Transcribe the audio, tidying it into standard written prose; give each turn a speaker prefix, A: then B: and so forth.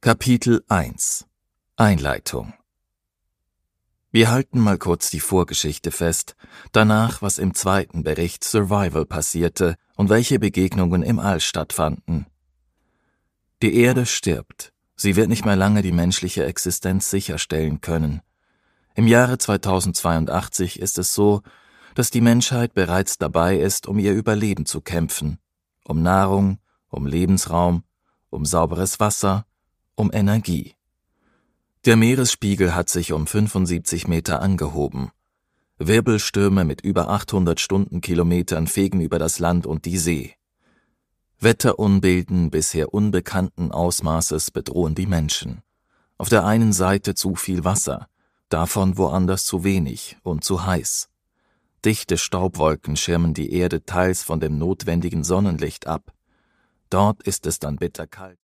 A: Kapitel 1 Einleitung. Wir halten mal kurz die Vorgeschichte fest, danach, was im zweiten Bericht Survival passierte und welche Begegnungen im All stattfanden. Die Erde stirbt. Sie wird nicht mehr lange die menschliche Existenz sicherstellen können. Im Jahre 2082 ist es so, dass die Menschheit bereits dabei ist, um ihr Überleben zu kämpfen. Um Nahrung, um Lebensraum, um sauberes Wasser, um Energie. Der Meeresspiegel hat sich um 75 Meter angehoben. Wirbelstürme mit über 800 Stundenkilometern fegen über das Land und die See. Wetterunbilden bisher unbekannten Ausmaßes bedrohen die Menschen. Auf der einen Seite zu viel Wasser, davon woanders zu wenig und zu heiß. Dichte Staubwolken schirmen die Erde teils von dem notwendigen Sonnenlicht ab. Dort ist es dann bitterkalt.